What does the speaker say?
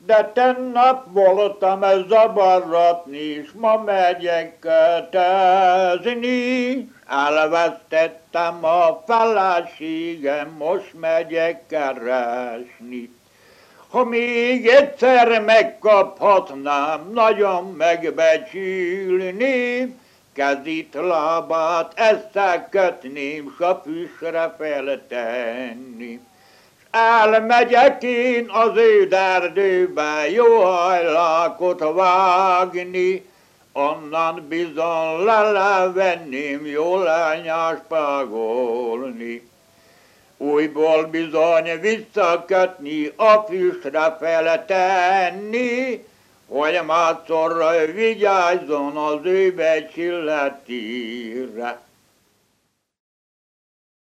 De tennap voltam zavarratni, s ma megyek kötezni. Elvesztettem a feleségem, most megyek keresni. Ha még egyszer megkaphatnám, nagyon megbecsülni, kezét, lábát összekötném, s a füstre feltenni. Elmegyek én az erdőbe, jó hajlákot vágni, onnan bizony lelevenném, jó lányást pagolni. Újból bizony visszakötni, a füstre feltenni, hogy mátszorra vigyázzon az ő becsületére.